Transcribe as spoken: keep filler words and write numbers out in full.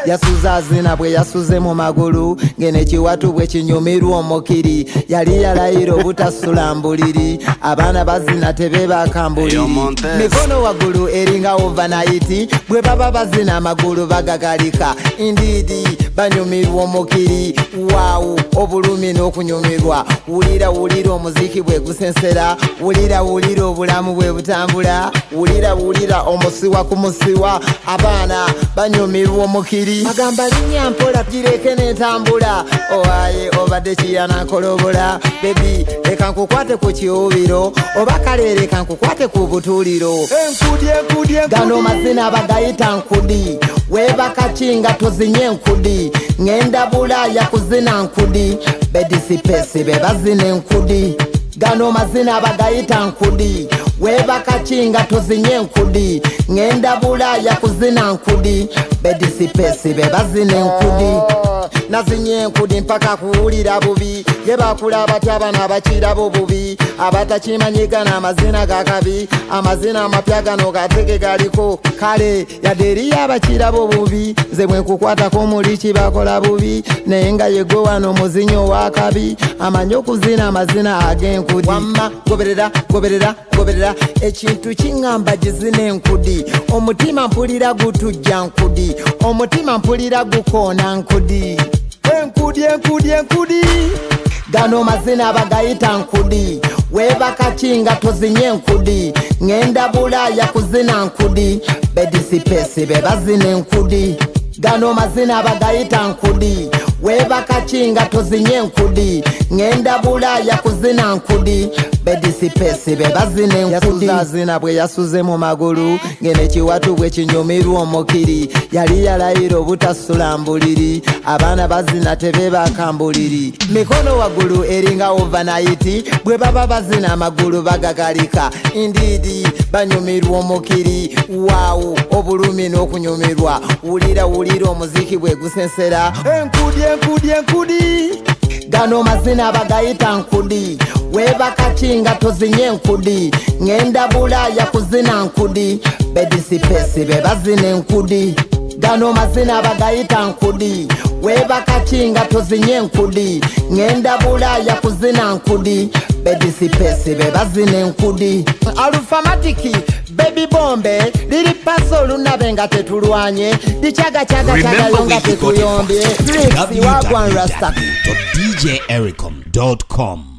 yasuza zina bwe yasuze mu magulu ngene kiwatu bwe kinyumirwa omukiri yali yalayira obutasula mbuliri abaana bazina tebeba kambuliri mikono wagulu eringa overnight bwe baba bazina amagulu bagagalika indidi banyumirwa omukiri wow obulumi n'okunyumirwa wulira wulira omuziki bwe gusensera wulira wulira obulamu bwe butambula wulira wulira omusiwa ku musiwa abaana banyumirwa omukiri magamba linnya mpola gireke n'entambula owaye obadde kiyana nkolobola bebi leka nkukwate ku kiwubiro oba kale leka nkukwate ku butuuliro enkudi enkudi gano mazina bagayita nkudi webakakinga tozinye enkudi ngenda bulaya kuzina nkudi bedisipesi bebazina enkudi gano mazina bagayita nkudi webakakinga tozinye enkudi ngenda bulaya kuzina nkudi bedisipesi bebazina enkudi nazinye enkudi mpaka kuwulira bubi yebakula batya abana abakirabo bubi abatakimanyigana amazina gakabi amazina amapya gano gatege galiko kale yaderi abakirabo bubi nze bwe nkukwatako muli kibakola bubi naye nga yego wano muzinyo wakabi amanyi okuzina amazina ag'enkudi wamma goberera goberera goberera ekintu kingamba gizina enkudi omutima mpulira gutujja nkudi omutima mpulira gukoona nkudi enkudi enkudi enkudi gano mazina bagayita nkudi webakakinga tozinye enkudi ngenda bulaya kuzina nkudi bedisipesi bebazina enkudi gano mazina bagayita nkudi webakakinga tozinye enkudi ngenda bulaya kuzina nkudi bedisipesi bebazina enkudi yasuzazina bwe yasuze mu magulu ngene kiwatu bwe kinyumirwa omukiri yali yalayira obutasula mbuliri abaana bazina tebeba kambuliri mikono wagulu eringa overnight bwe baba bazina amagulu bagagalika indidi banyumirwa omukiri wow obulumi n'okunyumirwa wulira wulira omuziki bwe gusensera enkudi enkudi enkudi gano mazina bagayita nkudi webakakinga tozinye enkudi ngenda bulaya kuzina nkudi bedisipesi bebazina enkudi gano mazina bagayita nkudi webakakinga tozinye enkudi ngenda bulaya kuzina nkudi bedisipesi bebazina enkudi alufamatiki baby bombe liri paso lunabe nga tetulwanye dichaga chaga chaga longa tetuyombye Trixie wagwan rasta d j ericom dot com